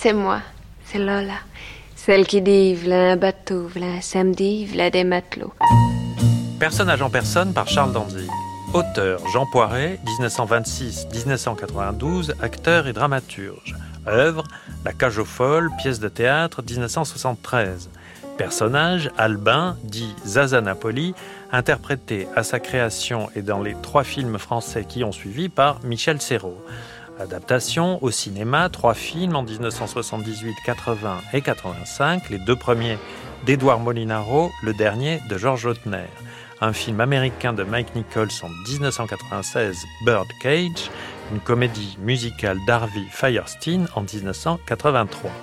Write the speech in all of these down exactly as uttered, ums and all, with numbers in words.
c'est moi, c'est Lola. Celle qui dit v'là un bateau, v'là un samedi, v'là des matelots. Personnage en personne par Charles Dantzig. Auteur Jean Poiret, dix-neuf cent vingt-six à dix-neuf cent quatre-vingt-douze, acteur et dramaturge. Œuvre La Cage aux Folles, pièce de théâtre, dix-neuf cent soixante-treize. Personnage Albin, dit Zaza Napoli, interprété à sa création et dans les trois films français qui ont suivi par Michel Serrault. Adaptation au cinéma, trois films en dix-neuf cent soixante-dix-huit, quatre-vingts et quatre-vingt-cinq, les deux premiers d'Édouard Molinaro, le dernier de Georges Lautner. Un film américain de Mike Nichols en dix-neuf cent quatre-vingt-seize, Birdcage, une comédie musicale d'Harvey Fierstein en dix-neuf cent quatre-vingt-trois.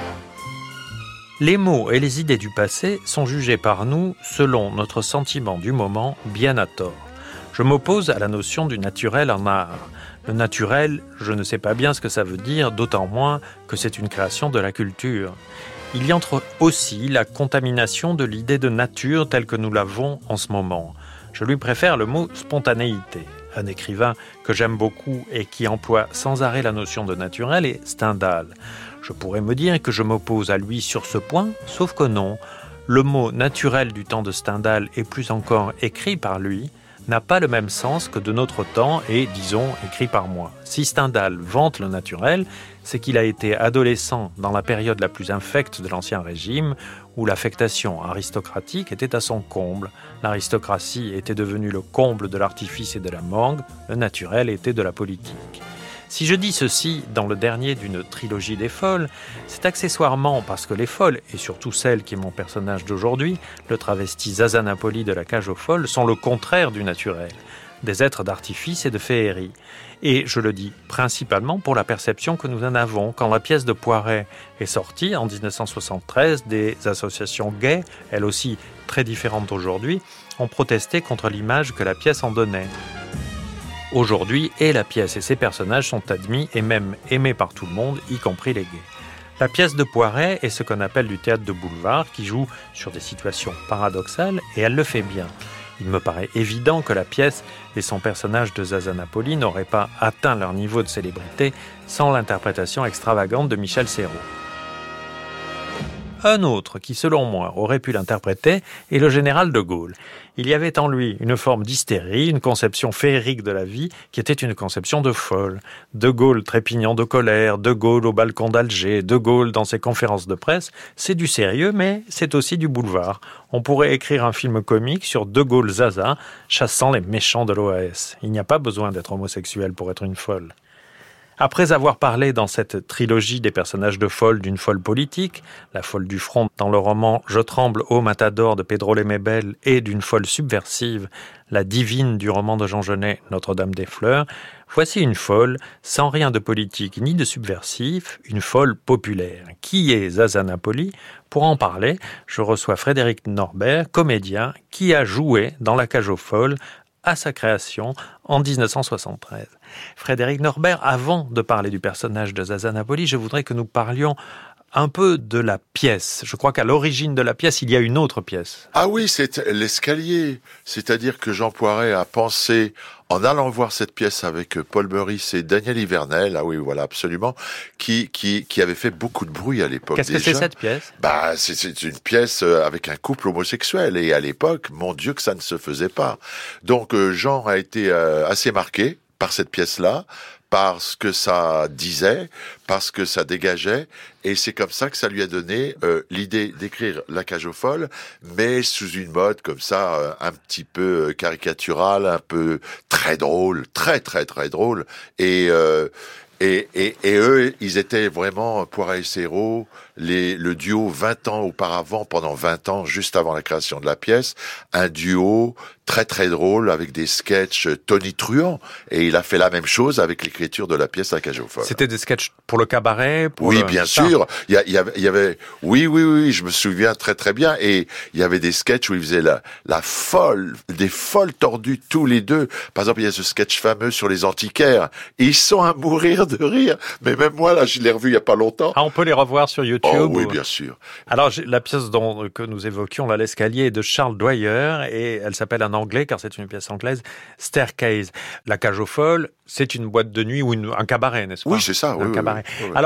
Les mots et les idées du passé sont jugés par nous selon notre sentiment du moment, bien à tort. Je m'oppose à la notion du naturel en art. Le naturel, je ne sais pas bien ce que ça veut dire, d'autant moins que c'est une création de la culture. Il y entre aussi la contamination de l'idée de nature telle que nous l'avons en ce moment. Je lui préfère le mot spontanéité. Un écrivain que j'aime beaucoup et qui emploie sans arrêt la notion de naturel est Stendhal. Je pourrais me dire que je m'oppose à lui sur ce point, sauf que non. Le mot naturel du temps de Stendhal et plus encore écrit par lui n'a pas le même sens que de notre temps et, disons, écrit par moi. Si Stendhal vante le naturel, c'est qu'il a été adolescent dans la période la plus infecte de l'Ancien Régime, où l'affectation aristocratique était à son comble. L'aristocratie était devenue le comble de l'artifice et de la morgue, le naturel était de la politique. Si je dis ceci dans le dernier d'une trilogie des folles, c'est accessoirement parce que les folles, et surtout celle qui est mon personnage d'aujourd'hui, le travesti Zaza Napoli de La Cage aux Folles, sont le contraire du naturel, des êtres d'artifice et de féerie. Et je le dis principalement pour la perception que nous en avons. Quand la pièce de Poiret est sortie en dix-neuf cent soixante-treize, des associations gays, elles aussi très différentes aujourd'hui, ont protesté contre l'image que la pièce en donnait. Aujourd'hui, et la pièce et ses personnages sont admis et même aimés par tout le monde, y compris les gays. La pièce de Poiret est ce qu'on appelle du théâtre de boulevard, qui joue sur des situations paradoxales, et elle le fait bien. Il me paraît évident que la pièce et son personnage de Zaza Napoli n'auraient pas atteint leur niveau de célébrité sans l'interprétation extravagante de Michel Serrault. Un autre qui, selon moi, aurait pu l'interpréter est le général de Gaulle. Il y avait en lui une forme d'hystérie, une conception féerique de la vie qui était une conception de folle. De Gaulle trépignant de colère, De Gaulle au balcon d'Alger, De Gaulle dans ses conférences de presse, c'est du sérieux, mais c'est aussi du boulevard. On pourrait écrire un film comique sur De Gaulle Zaza, chassant les méchants de l'O A S. Il n'y a pas besoin d'être homosexuel pour être une folle. Après avoir parlé dans cette trilogie des personnages de folle d'une folle politique, la folle du front dans le roman Je tremble ô matador de Pedro Lemebel et d'une folle subversive, la divine du roman de Jean Genet, Notre-Dame des Fleurs, voici une folle sans rien de politique ni de subversif, une folle populaire. Qui est Zaza Napoli ? Pour en parler, je reçois Frédéric Norbert, comédien, qui a joué dans La Cage aux Folles à sa création en dix-neuf cent soixante-treize. Frédéric Norbert, avant de parler du personnage de Zaza Napoli, je voudrais que nous parlions un peu de la pièce. Je crois qu'à l'origine de la pièce, il y a une autre pièce. Ah oui, c'est l'escalier. C'est-à-dire que Jean Poiret a pensé, en allant voir cette pièce avec Paul Meurice et Daniel Ivernel, ah oui, voilà, absolument, qui, qui, qui avait fait beaucoup de bruit à l'époque. Qu'est-ce déjà. que c'est cette pièce ? Bah, c'est, c'est une pièce avec un couple homosexuel. Et à l'époque, mon Dieu, que ça ne se faisait pas. Donc, Jean a été euh, assez marqué par cette pièce-là, parce que ça disait, parce que ça dégageait, et c'est comme ça que ça lui a donné euh, l'idée d'écrire La Cage aux Folles, mais sous une mode comme ça, euh, un petit peu caricaturale, un peu très drôle, très très très drôle, et euh, et, et, et eux, ils étaient vraiment, Poiret et Serrault, les, le duo vingt ans auparavant, pendant vingt ans, juste avant la création de la pièce, un duo très très drôle avec des sketchs tonitruants. Et il a fait la même chose avec l'écriture de la pièce La Cage aux Folles. C'était des sketchs pour le cabaret pour Oui, le... bien ça. sûr. Il y, a, il, y avait, il y avait, oui, oui, oui, je me souviens très très bien. Et il y avait des sketchs où ils faisaient la, la folle, des folles tordues tous les deux. Par exemple, il y a ce sketch fameux sur les antiquaires. Ils sont à mourir de rire. Mais même moi, là, je l'ai revu il y a pas longtemps. Ah, on peut les revoir sur YouTube. Oh oui, ou... bien sûr. Alors, la pièce dont, que nous évoquions, là, l'escalier, est de Charles Dwyer et elle s'appelle en anglais, car c'est une pièce anglaise, Staircase. La Cage aux Folles, c'est une boîte de nuit ou une, un cabaret, n'est-ce pas? Oui, c'est ça. Un oui, cabaret. Oui, oui, oui. Alors,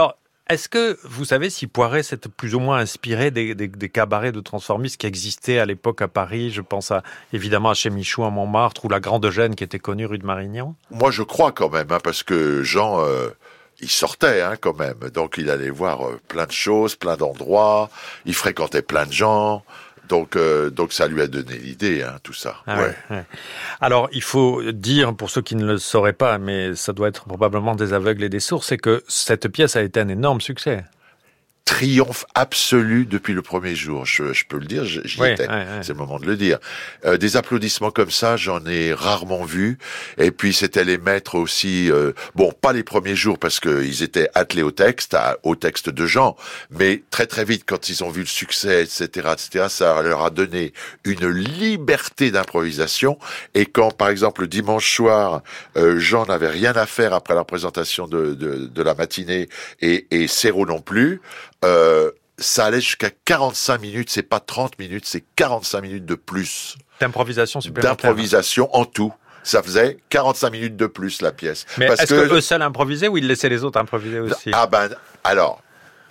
Est-ce que vous savez si Poiret s'est plus ou moins inspiré des, des, des cabarets de transformistes qui existaient à l'époque à Paris? Je pense à, évidemment à chez Michou à Montmartre ou la Grande Eugène qui était connue rue de Marignan. Moi, je crois quand même, hein, parce que Jean, euh, il sortait hein, quand même. Donc, il allait voir euh, plein de choses, plein d'endroits. Il fréquentait plein de gens. Donc, euh, donc ça lui a donné l'idée, hein, tout ça. Ah ouais. Ouais, ouais. Alors, il faut dire, pour ceux qui ne le sauraient pas, mais ça doit être probablement des aveugles et des sourds, c'est que cette pièce a été un énorme succès. Triomphe absolu depuis le premier jour. Je, je peux le dire, j'y Oui, étais. ouais, ouais. C'est le moment de le dire. Euh, des applaudissements comme ça, j'en ai rarement vu. Et puis c'était les maîtres aussi. Euh, bon, pas les premiers jours parce que ils étaient attelés au texte, à, au texte de Jean, mais très très vite quand ils ont vu le succès, et cetera, et cetera, ça leur a donné une liberté d'improvisation. Et quand, par exemple, le dimanche soir, euh, Jean n'avait rien à faire après la présentation de, de, de la matinée et, et Serrault non plus. Euh, ça allait jusqu'à quarante-cinq minutes, c'est pas trente minutes, c'est quarante-cinq minutes de plus. D'improvisation supplémentaire. D'improvisation en tout. Ça faisait quarante-cinq minutes de plus, la pièce. Mais Parce est-ce que, que eux seuls improvisaient ou ils laissaient les autres improviser aussi? Ah ben, alors,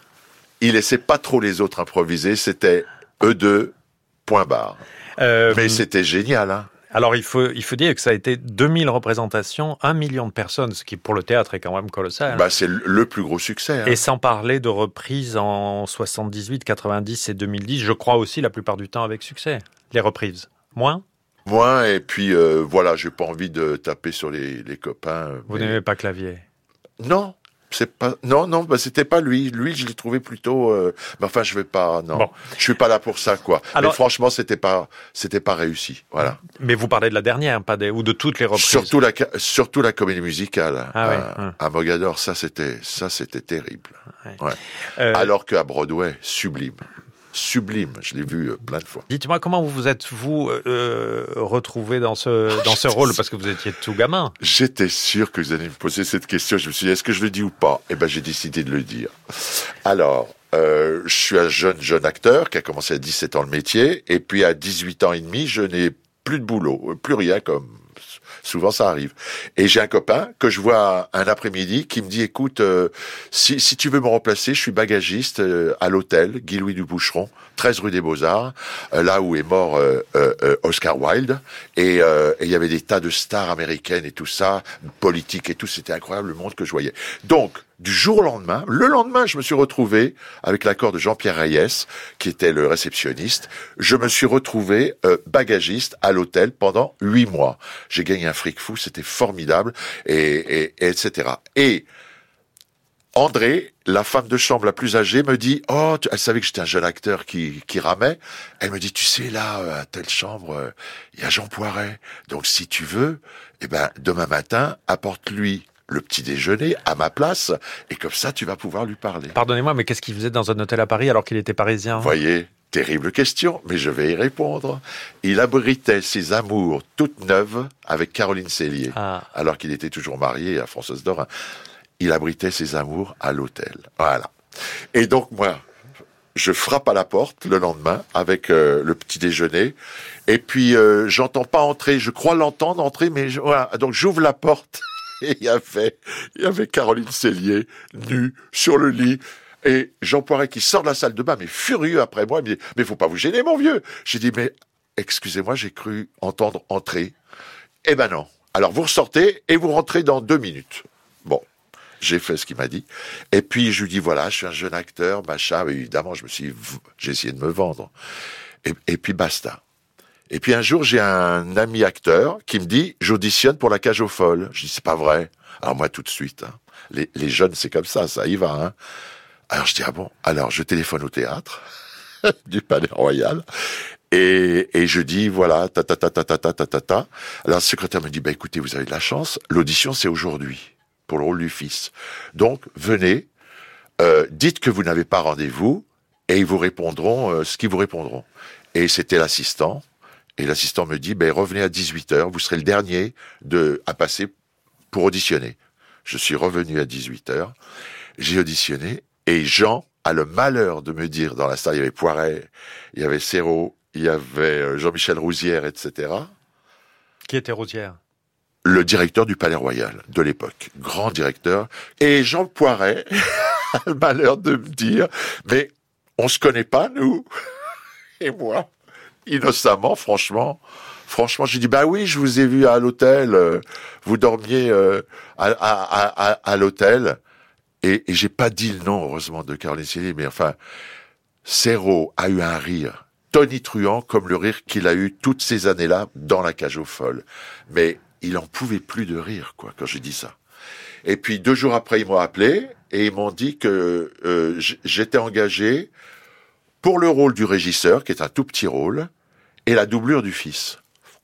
ils laissaient pas trop les autres improviser, c'était eux deux, point barre. Euh, Mais c'était génial, hein. Alors, il faut, il faut dire que ça a été deux mille représentations, un million de personnes, ce qui pour le théâtre est quand même colossal. Bah, c'est le plus gros succès. Hein. Et sans parler de reprises en soixante-dix-huit, quatre-vingt-dix et deux mille dix, je crois aussi la plupart du temps avec succès. Les reprises. Moins? Moins, et puis euh, voilà, j'ai pas envie de taper sur les, les copains. Vous mais... n'aimez pas Clavier? Non. C'est pas non non bah c'était pas lui lui je l'ai trouvé plutôt euh... mais enfin je vais pas non bon. Je suis pas là pour ça quoi. Alors, mais franchement c'était pas c'était pas réussi voilà. Mais vous parlez de la dernière pas des ou de toutes les reprises. Surtout la surtout la comédie musicale ah, à, ouais, ouais. à Mogador, ça c'était ça c'était terrible. Ouais. Ouais. Euh... Alors qu'à Broadway sublime. Sublime, je l'ai vu euh, plein de fois. Dites-moi comment vous vous êtes vous euh, retrouvé dans ce dans ce rôle parce que vous étiez tout gamin. J'étais sûr que vous alliez me poser cette question. Je me suis dit est-ce que je le dis ou pas? Eh ben j'ai décidé de le dire. Alors euh, je suis un jeune jeune acteur qui a commencé à dix-sept ans le métier et puis à dix-huit ans et demi je n'ai plus de boulot, plus rien comme. Souvent, ça arrive. Et j'ai un copain que je vois un après-midi qui me dit, écoute, euh, si, si tu veux me remplacer, je suis bagagiste euh, à l'hôtel Guy-Louis du Boucheron, treize rue des Beaux-Arts, euh, là où est mort euh, euh, Oscar Wilde. Et euh, il y avait des tas de stars américaines et tout ça, politiques et tout. C'était incroyable le monde que je voyais. Donc, du jour au lendemain, le lendemain, je me suis retrouvé avec l'accord de Jean-Pierre Reyes, qui était le réceptionniste. Je me suis retrouvé euh, bagagiste à l'hôtel pendant huit mois. J'ai gagné un fric fou, c'était formidable, et, et, et etc. Et André, la femme de chambre la plus âgée, me dit, oh, tu... elle savait que j'étais un jeune acteur qui, qui ramait. Elle me dit, tu sais, là, à telle chambre, il y a Jean Poiret. Donc, si tu veux, eh ben, demain matin, apporte-lui le petit déjeuner à ma place, et comme ça, tu vas pouvoir lui parler. Pardonnez-moi, mais qu'est-ce qu'il faisait dans un hôtel à Paris alors qu'il était parisien? Vous voyez, terrible question, mais je vais y répondre. Il abritait ses amours toutes neuves avec Caroline Cellier, ah. alors qu'il était toujours marié à Françoise Dorin. Il abritait ses amours à l'hôtel. Voilà. Et donc, moi, je frappe à la porte le lendemain avec euh, le petit déjeuner, et puis euh, j'entends pas entrer, je crois l'entendre entrer, mais je... voilà. Donc j'ouvre la porte, et il y avait, il y avait Caroline Cellier, nue, sur le lit, et Jean Poiret qui sort de la salle de bain, mais furieux après moi, il me dit, mais faut pas vous gêner, mon vieux. J'ai dit, mais excusez-moi, j'ai cru entendre entrer. Eh ben non. Alors vous ressortez, et vous rentrez dans deux minutes. Bon. J'ai fait ce qu'il m'a dit. Et puis, je lui dis, voilà, je suis un jeune acteur, machin. Évidemment, je me suis, j'ai essayé de me vendre. Et, et puis, basta. Et puis, un jour, j'ai un ami acteur qui me dit, j'auditionne pour la Cage aux Folles. Je dis, c'est pas vrai. Alors, moi, tout de suite, hein, les, les jeunes, c'est comme ça, ça y va, hein. Alors, je dis, ah bon. Alors, je téléphone au théâtre du Palais Royal. Et, et je dis, voilà, ta, ta, ta, ta, ta, ta, ta, ta, ta. Alors, le secrétaire me dit, bah, écoutez, vous avez de la chance. L'audition, c'est aujourd'hui. Pour le rôle du fils. Donc, venez, euh, dites que vous n'avez pas rendez-vous, et ils vous répondront euh, ce qu'ils vous répondront. Et c'était l'assistant, et l'assistant me dit, ben, revenez à dix-huit heures, vous serez le dernier de, à passer pour auditionner. Je suis revenu à dix-huit heures, j'ai auditionné, et Jean a le malheur de me dire, dans la salle, il y avait Poiret, il y avait Serrault, il y avait Jean-Michel Rouzière, et cetera. Qui était Rouzière? Le directeur du Palais Royal de l'époque, grand directeur. Et Jean Poiret a le malheur de me dire, mais on se connaît pas, nous. Et moi, innocemment, franchement, franchement, j'ai dit, bah oui, je vous ai vu à l'hôtel, euh, vous dormiez euh, à, à, à, à l'hôtel. Et, et j'ai pas dit le nom, heureusement, de Caroline Silly, mais enfin, Serrault a eu un rire tonitruant comme le rire qu'il a eu toutes ces années-là dans la cage aux folles. Mais il en pouvait plus de rire, quoi, quand j'ai dit ça. Et puis deux jours après, ils m'ont appelé et ils m'ont dit que euh, j'étais engagé pour le rôle du régisseur, qui est un tout petit rôle, et la doublure du fils.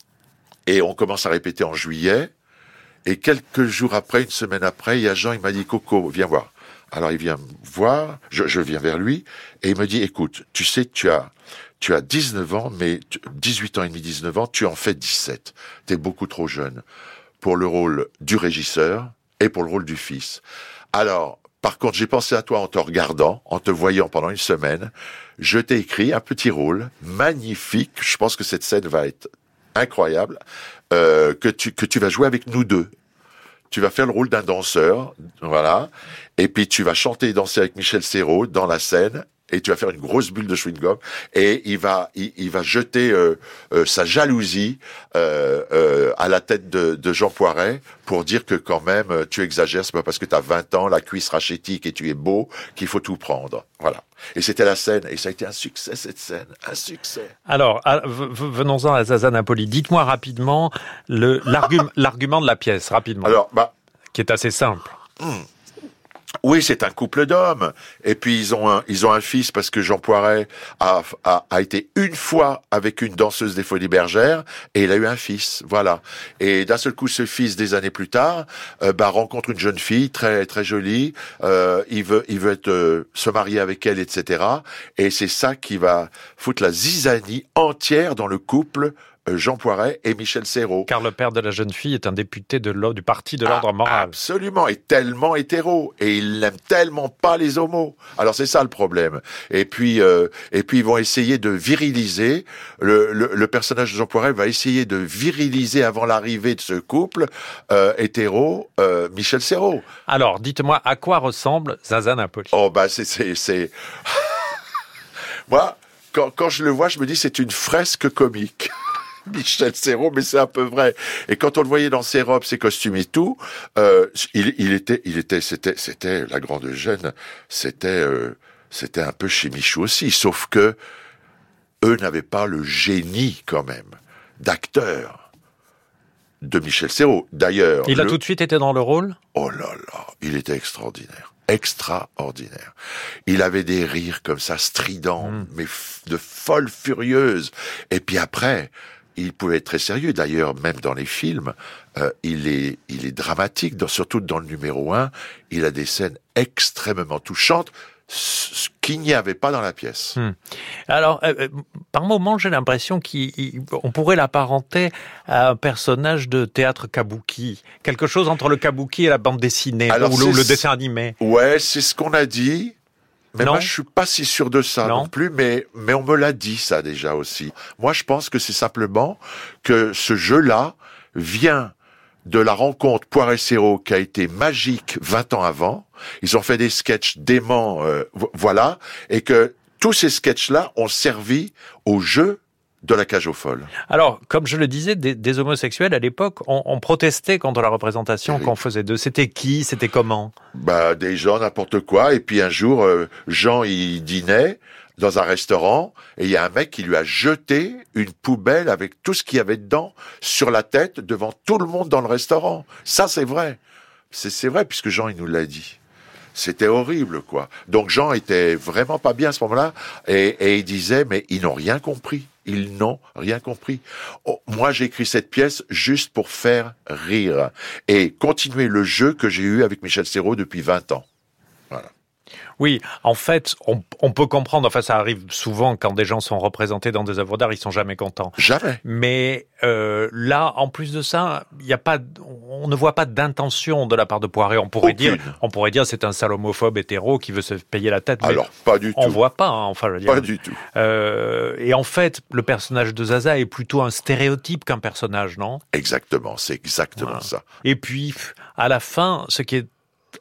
Et on commence à répéter en juillet. Et quelques jours après, une semaine après, il y a Jean, il m'a dit, Coco, viens voir. Alors il vient me voir, je, je viens vers lui, et il me dit, écoute, tu sais, tu as, tu as dix-neuf ans, mais dix-huit ans et demi, dix-neuf ans, tu en fais dix-sept. T'es beaucoup trop jeune pour le rôle du régisseur et pour le rôle du fils. Alors, par contre, j'ai pensé à toi en te regardant, en te voyant pendant une semaine. Je t'ai écrit un petit rôle magnifique. Je pense que cette scène va être incroyable, euh, que tu, que tu vas jouer avec nous deux. Tu vas faire le rôle d'un danseur, voilà. Et puis tu vas chanter et danser avec Michel Serrault dans la scène. Et tu vas faire une grosse bulle de chewing-gum. Et il va, il, il va jeter euh, euh, sa jalousie euh, euh, à la tête de, de Jean Poiret pour dire que quand même tu exagères. C'est pas parce que tu as vingt ans, la cuisse rachétique et tu es beau qu'il faut tout prendre. Voilà. Et c'était la scène. Et ça a été un succès, cette scène. Un succès. Alors, venons-en à Zaza Napoli. Dites-moi rapidement le, l'argument, l'argument de la pièce, rapidement. Alors, bah, qui est assez simple. Hmm. Oui, c'est un couple d'hommes. Et puis ils ont un, ils ont un fils parce que Jean Poiret a, a, a été une fois avec une danseuse des Folies Bergères et il a eu un fils. Voilà. Et d'un seul coup, ce fils, des années plus tard, euh, bah, rencontre une jeune fille très très jolie. Euh, il veut, il veut être, euh, se marier avec elle, et cetera. Et c'est ça qui va foutre la zizanie entière dans le couple Jean Poiret et Michel Serrault. Car le père de la jeune fille est un député de du parti de l'ordre ah, moral. Absolument, et tellement hétéro, et il n'aime tellement pas les homos. Alors c'est ça le problème. Et puis, euh, et puis ils vont essayer de viriliser. Le, le, le personnage de Jean Poiret va essayer de viriliser avant l'arrivée de ce couple euh, hétéro, euh, Michel Serrault. Alors, dites-moi, à quoi ressemble Zaza Napoli ? Oh bah c'est c'est c'est. Moi, quand quand je le vois, je me dis c'est une fresque comique. Michel Serrault, mais c'est un peu vrai. Et quand on le voyait dans ses robes, ses costumes et tout, euh, il, il était, il était, c'était, c'était la grande gêne. C'était, euh, c'était un peu chez Michou aussi, sauf que eux n'avaient pas le génie quand même d'acteur de Michel Serrault. D'ailleurs, il a le... tout de suite été dans le rôle. Oh là là, il était extraordinaire. Extraordinaire. Il avait des rires comme ça, stridents, mmh. mais f- de folles furieuses. Et puis après, il pouvait être très sérieux. D'ailleurs, même dans les films, euh, il est, il est dramatique. Dans, surtout dans le numéro un, il a des scènes extrêmement touchantes, ce qu'il n'y avait pas dans la pièce. Hum. Alors, euh, par moments, j'ai l'impression qu'on pourrait l'apparenter à un personnage de théâtre kabuki. Quelque chose entre le kabuki et la bande dessinée, Alors, ou, le, ou le dessin animé. Ouais, c'est ce qu'on a dit. Mais non. moi, je suis pas si sûr de ça non, non plus, mais, mais on me l'a dit, ça, déjà aussi. Moi, je pense que c'est simplement que ce jeu-là vient de la rencontre Poiret-Serrault qui a été magique vingt ans avant. Ils ont fait des sketchs déments, euh, voilà, et que tous ces sketchs-là ont servi au jeu de la cage aux folles. Alors, comme je le disais, des, des homosexuels, à l'époque, on, on protestait contre la représentation oui. qu'on faisait d'eux. C'était qui ? C'était comment ? Bah, des gens, n'importe quoi. Et puis un jour, euh, Jean, il dînait dans un restaurant, et il y a un mec qui lui a jeté une poubelle avec tout ce qu'il y avait dedans sur la tête devant tout le monde dans le restaurant. Ça, c'est vrai. C'est, c'est vrai, puisque Jean, il nous l'a dit. C'était horrible, quoi. Donc Jean était vraiment pas bien à ce moment-là, et, et il disait, mais ils n'ont rien compris. Ils n'ont rien compris. Oh, moi, j'ai écrit cette pièce juste pour faire rire et continuer le jeu que j'ai eu avec Michel Serrault depuis vingt ans. Voilà. Oui, en fait, on, on peut comprendre, enfin ça arrive souvent quand des gens sont représentés dans des œuvres d'art, ils sont jamais contents. Jamais. Mais euh, là, en plus de ça, il y a pas, on ne voit pas d'intention de la part de Poiret. On pourrait Aucune. dire, on pourrait dire, c'est un sale homophobe hétéro qui veut se payer la tête. Mais alors pas du tout. On voit pas, hein, enfin je veux dire. Pas du tout. Euh, et en fait, le personnage de Zaza est plutôt un stéréotype qu'un personnage, non ? Exactement, c'est exactement voilà. ça. Et puis, à la fin, ce qui est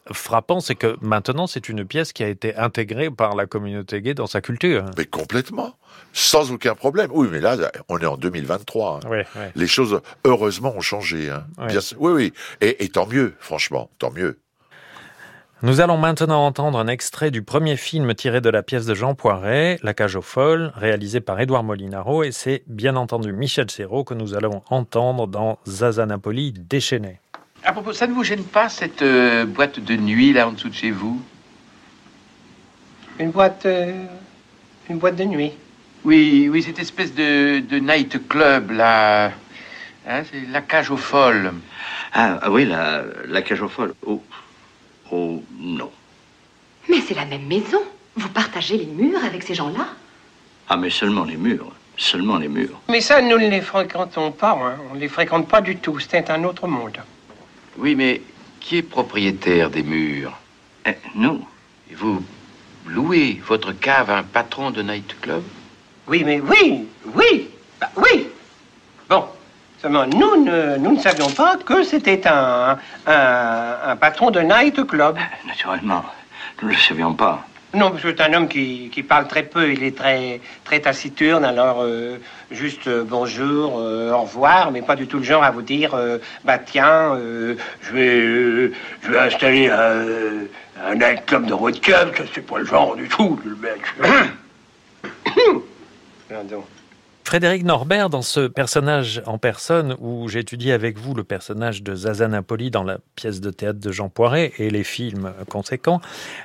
frappant, c'est que maintenant, c'est une pièce qui a été intégrée par la communauté gay dans sa culture. Mais complètement, sans aucun problème. Oui, mais là, on est en deux mille vingt-trois. Hein. Oui, oui. Les choses, heureusement, ont changé. Hein. Oui. Bien, oui, oui. Et, et tant mieux, franchement, tant mieux. Nous allons maintenant entendre un extrait du premier film tiré de la pièce de Jean Poiret, La Cage aux Folles, réalisé par Édouard Molinaro, et c'est bien entendu Michel Serrault que nous allons entendre dans Zaza Napoli déchaîné. À propos, ça ne vous gêne pas, cette euh, boîte de nuit, là, en dessous de chez vous? Une boîte... Euh, une boîte de nuit? Oui, oui, cette espèce de, de night club, là. Hein, c'est La Cage aux Folles. Ah, ah oui, la, la Cage aux Folles. Oh. Oh, non. Mais c'est la même maison. Vous partagez les murs avec ces gens-là? Ah, mais seulement les murs. Seulement les murs. Mais ça, nous ne les fréquentons pas. Hein. On ne les fréquente pas du tout. C'est un autre monde. Oui, mais qui est propriétaire des murs? Eh, nous. Et vous louez votre cave à un patron de nightclub? Oui, mais oui, oui, bah, oui. Bon. Seulement, nous ne, nous ne savions pas que c'était un, un, un patron de night-club. Naturellement, nous ne le savions pas. Non, parce que c'est un homme qui, qui parle très peu, il est très, très taciturne, alors euh, juste euh, bonjour, euh, au revoir, mais pas du tout le genre à vous dire, euh, bah tiens, euh, je, vais, euh, je vais installer un, un night-club de votre cave, ça c'est pas le genre du tout, le mec. Pardon. Frédéric Norbert, dans ce personnage en personne, où j'étudie avec vous le personnage de Zaza Napoli dans la pièce de théâtre de Jean Poiret et les films conséquents,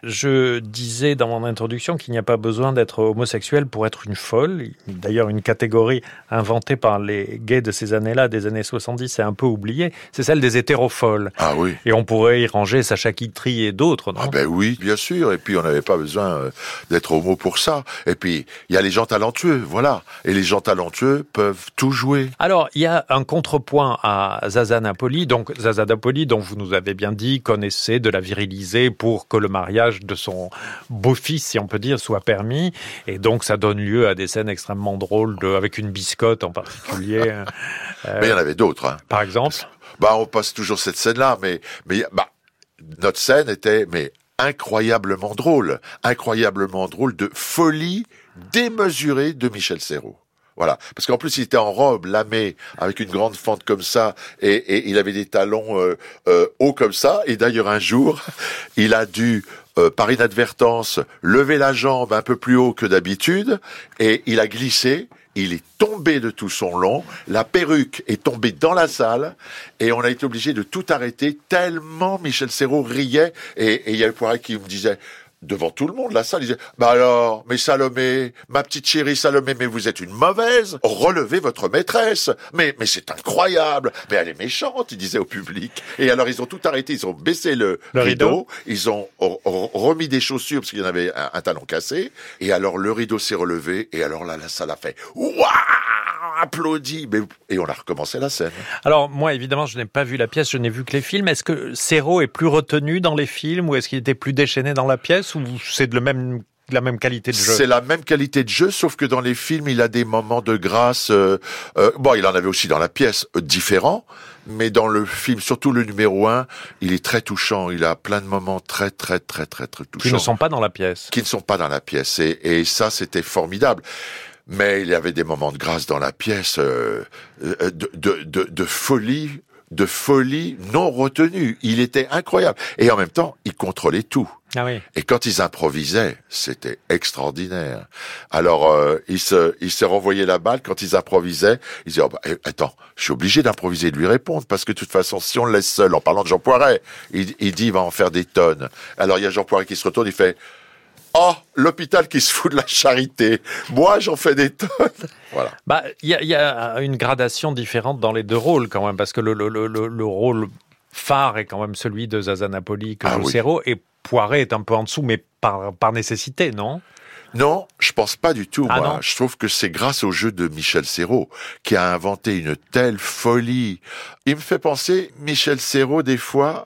je disais dans mon introduction qu'il n'y a pas besoin d'être homosexuel pour être une folle. D'ailleurs, une catégorie inventée par les gays de ces années-là, des années soixante-dix, est un peu oubliée, c'est celle des hétérofolles. Ah oui. Et on pourrait y ranger Sacha Guitry et d'autres, non? Ah ben oui, bien sûr. Et puis, on n'avait pas besoin d'être homo pour ça. Et puis, il y a les gens talentueux, voilà. Et les gens talentueux peuvent tout jouer. Alors, il y a un contrepoint à Zaza Napoli. Donc, Zaza Napoli, dont vous nous avez bien dit, connaissait de la viriliser pour que le mariage de son beau-fils, si on peut dire, soit permis. Et donc, ça donne lieu à des scènes extrêmement drôles, de, avec une biscotte en particulier. euh, mais il y en avait d'autres. Hein. Par exemple? Bah, on passe toujours cette scène-là, mais, mais bah, notre scène était mais incroyablement drôle. Incroyablement drôle de folie démesurée de Michel Serrault. Voilà, parce qu'en plus il était en robe lamée avec une grande fente comme ça et, et il avait des talons euh, euh, hauts comme ça. Et d'ailleurs un jour, il a dû euh, par inadvertance lever la jambe un peu plus haut que d'habitude et il a glissé. Il est tombé de tout son long, la perruque est tombée dans la salle et on a été obligé de tout arrêter tellement Michel Serrault riait et, et il y avait Poiret qui me disait devant tout le monde, la salle, il disait « Bah alors, mais Salomé, ma petite chérie Salomé, mais vous êtes une mauvaise, relevez votre maîtresse, mais mais c'est incroyable, mais elle est méchante », il disait au public. Et alors ils ont tout arrêté, ils ont baissé le, le rideau, rideau, ils ont r- r- remis des chaussures parce qu'il y en avait un, un talon cassé, et alors le rideau s'est relevé, et alors là, la salle a fait « Waouh !» applaudi, mais, et on a recommencé la scène. Alors, moi, évidemment, je n'ai pas vu la pièce, je n'ai vu que les films. Est-ce que Serrault est plus retenu dans les films ou est-ce qu'il était plus déchaîné dans la pièce ou c'est de la même, de la même qualité de jeu? C'est la même qualité de jeu, sauf que dans les films, il a des moments de grâce. Euh, euh, bon, il en avait aussi dans la pièce, euh, différents, mais dans le film, surtout le numéro un, il est très touchant. Il a plein de moments très, très, très, très, très touchants. Qui ne sont pas dans la pièce. Qui ne sont pas dans la pièce. Et, et ça, c'était formidable. Mais il y avait des moments de grâce dans la pièce, euh, de, de, de, de folie, de folie non retenue. Il était incroyable. Et en même temps, il contrôlait tout. Ah oui. Et quand ils improvisaient, c'était extraordinaire. Alors, euh, il se, il se renvoyait la balle quand ils improvisaient. Ils disaient, oh bah, attends, je suis obligé d'improviser et de lui répondre parce que de toute façon, si on le laisse seul, en parlant de Jean Poiret, il, il dit, il va en faire des tonnes. Alors, il y a Jean Poiret qui se retourne, il fait, oh, l'hôpital qui se fout de la charité. Moi, j'en fais des tonnes. Voilà. Bah, il y a, y a une gradation différente dans les deux rôles quand même, parce que le, le, le, le rôle phare est quand même celui de Zaza Napoli que ah, joue oui. Serrault, et Poiret est un peu en dessous, mais par, par nécessité, non? Non, je pense pas du tout, ah moi. Non. Je trouve que c'est grâce au jeu de Michel Serrault qui a inventé une telle folie. Il me fait penser, Michel Serrault, des fois,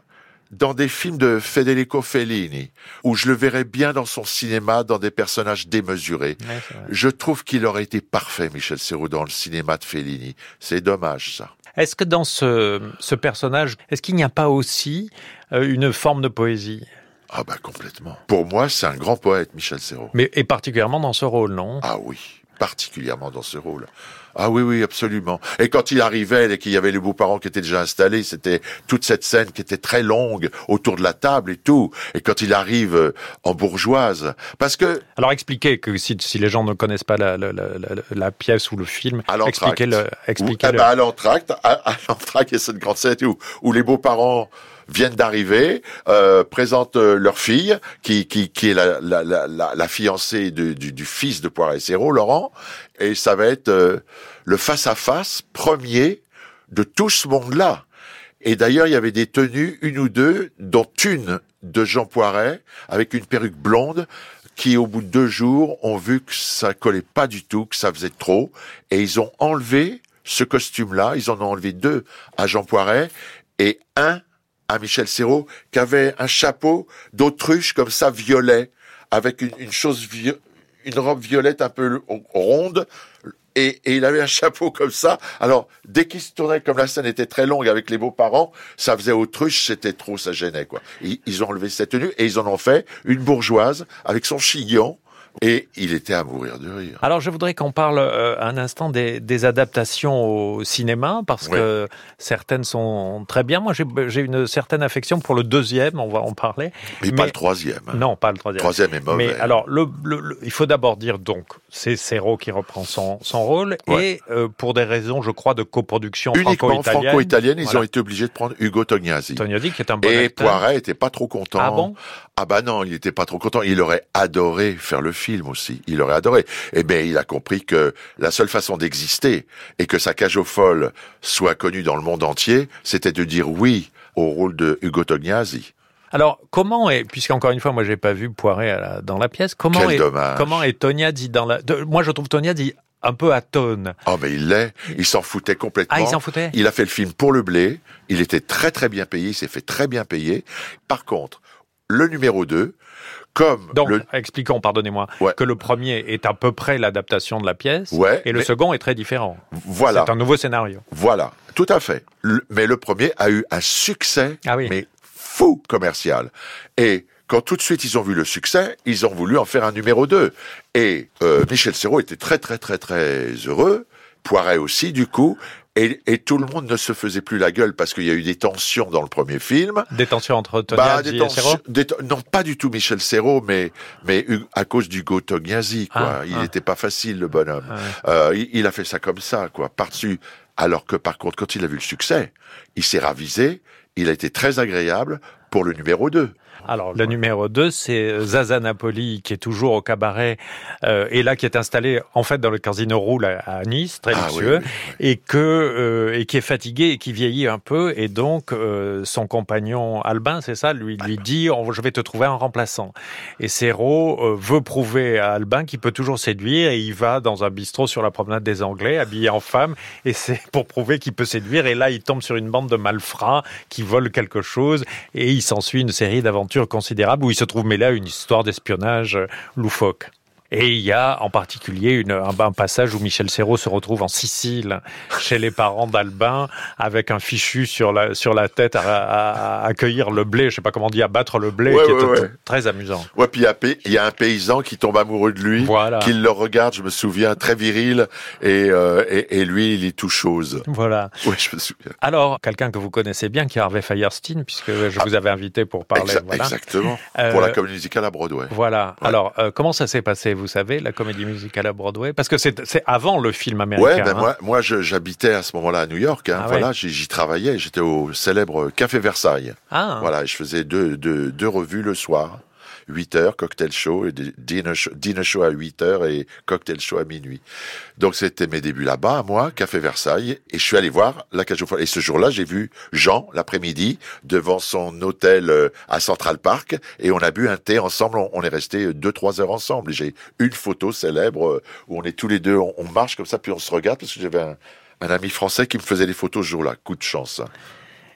dans des films de Federico Fellini, où je le verrais bien dans son cinéma, dans des personnages démesurés. Ouais, je trouve qu'il aurait été parfait, Michel Serrault, dans le cinéma de Fellini. C'est dommage, ça. Est-ce que dans ce, ce personnage, est-ce qu'il n'y a pas aussi euh, une forme de poésie ? Ah bah complètement. Pour moi, c'est un grand poète, Michel Serrault. Mais et particulièrement dans ce rôle, non ? Ah oui, particulièrement dans ce rôle. Ah oui, oui, absolument. Et quand il arrivait et qu'il y avait les beaux-parents qui étaient déjà installés, c'était toute cette scène qui était très longue autour de la table et tout. Et quand il arrive en bourgeoise, parce que... Alors expliquez que si, si les gens ne connaissent pas la, la, la, la, la pièce ou le film, expliquez-le. Expliquez eh ben à l'entracte, à, à l'entracte, il y a cette grande scène où, où les beaux-parents viennent d'arriver, euh, présentent leur fille, qui, qui, qui est la, la, la, la, la fiancée de, du, du fils de Poiret et Serrault, Laurent, et ça va être euh, le face-à-face premier de tout ce monde-là. Et d'ailleurs, il y avait des tenues, une ou deux, dont une de Jean Poiret, avec une perruque blonde, qui, au bout de deux jours, ont vu que ça collait pas du tout, que ça faisait trop, et ils ont enlevé ce costume-là, ils en ont enlevé deux à Jean Poiret, et un à Michel Serrault, qui avait un chapeau d'autruche comme ça, violet, avec une, une chose, vi- une robe violette un peu ronde, et, et il avait un chapeau comme ça. Alors, dès qu'il se tournait, comme la scène était très longue avec les beaux-parents, ça faisait autruche, c'était trop, ça gênait, quoi. Ils, ils ont enlevé cette tenue, et ils en ont fait une bourgeoise, avec son chignon, et il était à mourir de rire. Alors, je voudrais qu'on parle euh, un instant des, des adaptations au cinéma, parce oui. que certaines sont très bien. Moi, j'ai, j'ai une certaine affection pour le deuxième, on va en parler. Mais, mais pas le troisième. Non, pas le troisième. Le troisième est mauvais. Mais alors, le, le, le, il faut d'abord dire, donc, c'est Serrault qui reprend son, son rôle, ouais. et euh, pour des raisons, je crois, de coproduction uniquement franco-italienne. franco-italienne, ils voilà. ont été obligés de prendre Ugo Tognazzi. Tognazzi, qui est un bon Et acteur. Poiret était pas trop content. Ah bon? Ah bah non, il était pas trop content. Il aurait adoré faire le film aussi. Il aurait adoré. Eh ben, il a compris que la seule façon d'exister et que sa cage aux folles soit connue dans le monde entier, c'était de dire oui au rôle de Ugo Tognazzi. Alors, comment est, puisqu'encore une fois, moi, j'ai pas vu Poiret à la, dans la pièce, comment Quel est, dommage. comment est Tognazzi dans la, de, moi, je trouve Tognazzi un peu atone. Oh, mais il l'est. Il s'en foutait complètement. Ah, il s'en foutait? Il a fait le film pour le blé. Il était très, très bien payé. Il s'est fait très bien payer. Par contre, le numéro deux, comme Donc, le... expliquons, pardonnez-moi, ouais. que le premier est à peu près l'adaptation de la pièce, ouais, et le mais... second est très différent. Voilà. C'est un nouveau scénario. Voilà, tout à fait. Le... Mais le premier a eu un succès, ah oui. mais fou commercial. Et quand tout de suite ils ont vu le succès, ils ont voulu en faire un numéro deux. Et euh, Michel Serrault était très très très très heureux, Poiret aussi du coup. Et, et tout le monde ne se faisait plus la gueule parce qu'il y a eu des tensions dans le premier film. Des tensions entre Tognazzi bah, et Serrault des, Non, pas du tout Michel Serrault, mais, mais à cause d'Ugo Tognazzi, quoi. Ah, il n'était ah. pas facile, le bonhomme. Ah. Euh, il, il a fait ça comme ça, quoi, par-dessus. Alors que, par contre, quand il a vu le succès, il s'est ravisé, il a été très agréable pour le numéro deux. Alors, le numéro deux, c'est Zaza Napoli, qui est toujours au cabaret, euh, et là, qui est installé, en fait, dans le Casino Roule à, à Nice, très ah, luxueux, oui, oui, oui. et que, euh, et qui est fatigué et qui vieillit un peu, et donc, euh, son compagnon Albin, c'est ça, lui, lui dit, oh, je vais te trouver un remplaçant. Et Serrault euh, veut prouver à Albin qu'il peut toujours séduire, et il va dans un bistrot sur la promenade des Anglais, habillé en femme, et c'est pour prouver qu'il peut séduire, et là, il tombe sur une bande de malfrats qui volent quelque chose, et il s'ensuit une série d'aventures considérable où il se trouve mêlé à une histoire d'espionnage loufoque. Et il y a en particulier une, un, un passage où Michel Serrault se retrouve en Sicile, chez les parents d'Albin, avec un fichu sur la, sur la tête à, à, à accueillir le blé, je sais pas comment on dit, à battre le blé, ouais, qui ouais, est ouais. très amusant. Ouais, puis il y a un paysan qui tombe amoureux de lui, voilà. qui le regarde, je me souviens, très viril, et, euh, et, et lui, il est tout chose. Voilà. Ouais, je me souviens. Alors, quelqu'un que vous connaissez bien, qui est Harvey Fierstein, puisque je ah, vous avais invité pour parler. Exa- voilà. Exactement. Euh, pour la comédie musicale à Broadway. Voilà. Ouais. Alors, euh, comment ça s'est passé, vous savez, la comédie musicale à Broadway? Parce que c'est, c'est avant le film américain. Ouais, ben hein. moi, moi je, j'habitais à ce moment-là à New York. Hein, ah voilà, ouais. j'y, j'y travaillais. J'étais au célèbre Café Versailles. Ah. Voilà, je faisais deux, deux, deux revues le soir. huit heures, cocktail show, et dinner show, dinner show à huit heures et cocktail show à minuit. Donc c'était mes débuts là-bas, moi, Café Versailles, et je suis allé voir la cage aux folles. Et ce jour-là, j'ai vu Jean, l'après-midi, devant son hôtel à Central Park, et on a bu un thé ensemble, on, on est resté deux, trois heures ensemble. Et j'ai une photo célèbre où on est tous les deux, on, on marche comme ça, puis on se regarde, parce que j'avais un, un ami français qui me faisait les photos ce jour-là. Coup de chance.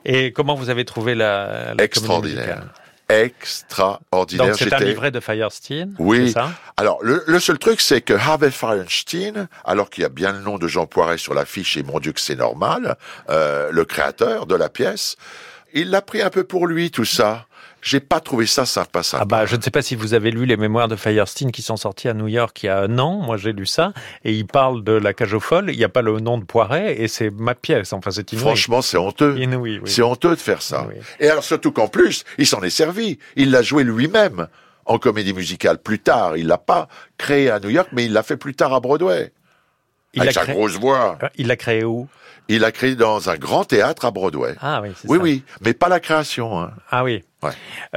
Et comment vous avez trouvé la, la Extraordinaire. Extraordinaire. Donc c'est J'étais... un livret de Feuerstein, oui. c'est ça? Alors le, le seul truc, c'est que Harvey Fierstein, alors qu'il y a bien le nom de Jean Poiret sur l'affiche, et mon Dieu que c'est normal, euh, le créateur de la pièce, il l'a pris un peu pour lui, tout ça. J'ai pas trouvé ça sympa, sympa. Ah bah, je ne sais pas si vous avez lu les mémoires de Feuerstein qui sont sortis à New York il y a un an. Moi, j'ai lu ça. Et il parle de la cage aux folles. Il n'y a pas le nom de Poiret et c'est ma pièce. Enfin, c'est inouï. Franchement, c'est honteux. Inouï, oui. C'est honteux de faire ça. Oui. Et alors, surtout qu'en plus, il s'en est servi. Il l'a joué lui-même en comédie musicale plus tard. Il l'a pas créé à New York, mais il l'a fait plus tard à Broadway. Il avec l'a sa créé... grosse voix. Il l'a créé où? Il l'a créé dans un grand théâtre à Broadway. Ah oui, c'est oui, ça. Oui, mais pas la création. Hein. Ah oui. Ouais.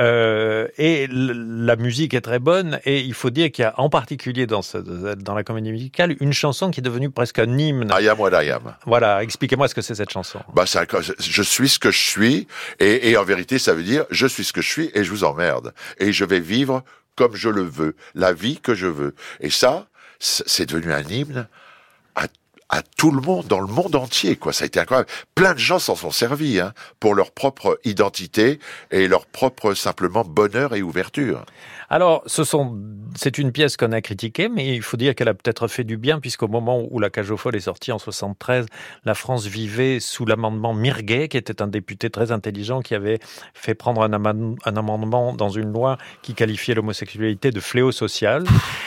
Euh, et l- la musique est très bonne et il faut dire qu'il y a en particulier dans, ce, dans la comédie musicale une chanson qui est devenue presque un hymne. I am what I am. Voilà, expliquez-moi ce que c'est cette chanson. Bah, c'est un, je suis ce que je suis et, et en vérité ça veut dire je suis ce que je suis et je vous emmerde et je vais vivre comme je le veux, la vie que je veux. Et ça, c'est devenu un hymne à à tout le monde, dans le monde entier, quoi. Ça a été incroyable. Plein de gens s'en sont servis, hein, pour leur propre identité et leur propre, simplement, bonheur et ouverture. Alors, ce sont, c'est une pièce qu'on a critiquée, mais il faut dire qu'elle a peut-être fait du bien, puisqu'au moment où La Cage aux folles est sortie en soixante-treize, la France vivait sous l'amendement Mirguet, qui était un député très intelligent, qui avait fait prendre un, amend- un amendement dans une loi qui qualifiait l'homosexualité de fléau social.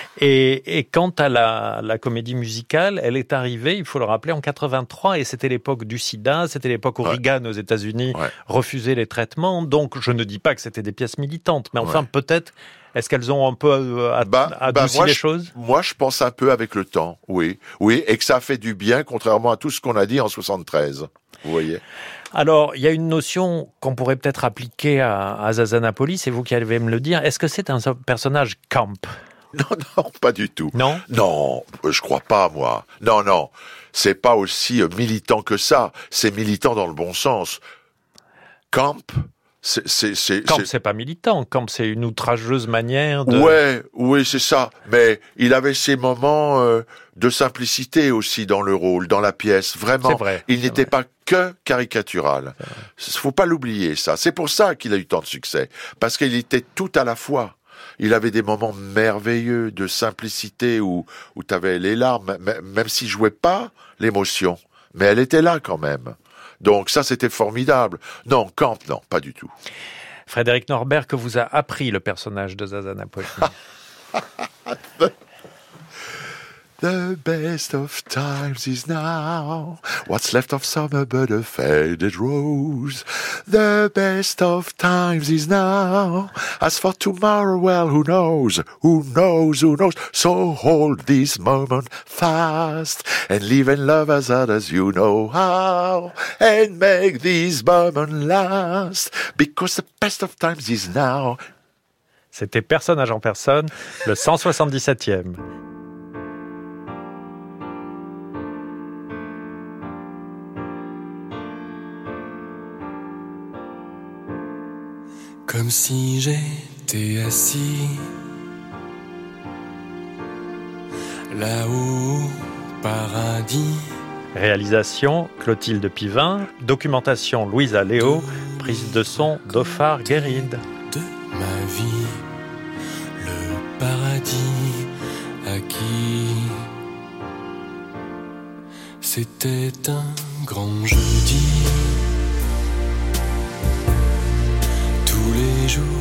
Et, et quant à la, la comédie musicale, elle est arrivée, il faut le rappeler, en quatre-vingt-trois, et c'était l'époque du sida, c'était l'époque où ouais. Reagan aux États-Unis ouais. refusait les traitements. Donc, je ne dis pas que c'était des pièces militantes, mais enfin, ouais. peut-être. Est-ce qu'elles ont un peu ad- bah, adouci bah moi, les je, choses? Moi, je pense un peu avec le temps, oui. Oui, et que ça a fait du bien, contrairement à tout ce qu'on a dit en soixante-treize. Vous voyez? Alors, il y a une notion qu'on pourrait peut-être appliquer à, à Zazanapolis, c'est vous qui allez me le dire. Est-ce que c'est un personnage camp? Non, non, pas du tout. Non? Non, je crois pas, moi. Non, non. C'est pas aussi militant que ça. C'est militant dans le bon sens. Camp... C'est, c'est, c'est, Camp, c'est... c'est pas militant. Camp, c'est une outrageuse manière de... Ouais, oui, c'est ça. Mais il avait ses moments euh, de simplicité aussi dans le rôle, dans la pièce. Vraiment. C'est vrai. Il c'est n'était vrai. pas que caricatural. Faut pas l'oublier, ça. C'est pour ça qu'il a eu tant de succès. Parce qu'il était tout à la fois. Il avait des moments merveilleux de simplicité où, où t'avais les larmes, même s'il jouait pas l'émotion. Mais elle était là quand même. Donc ça, c'était formidable. Non, Camp, non, pas du tout. Frédéric Norbert, que vous a appris le personnage de Zazanapolis? The best of times is now. What's left of summer but a faded rose. The best of times is now. As for tomorrow, well, who knows? Who knows? Who knows? So hold this moment fast and live and love as others you know how and make this moment last because the best of times is now. C'était Personnage en personne, le cent soixante-dix-septième. Comme si j'étais assis là-haut au paradis. Réalisation Clotilde Pivin, documentation Louisa Léo, prise de son Dauphard Guéride. De ma vie, le paradis acquis. C'était un grand jeudi. Tous les jours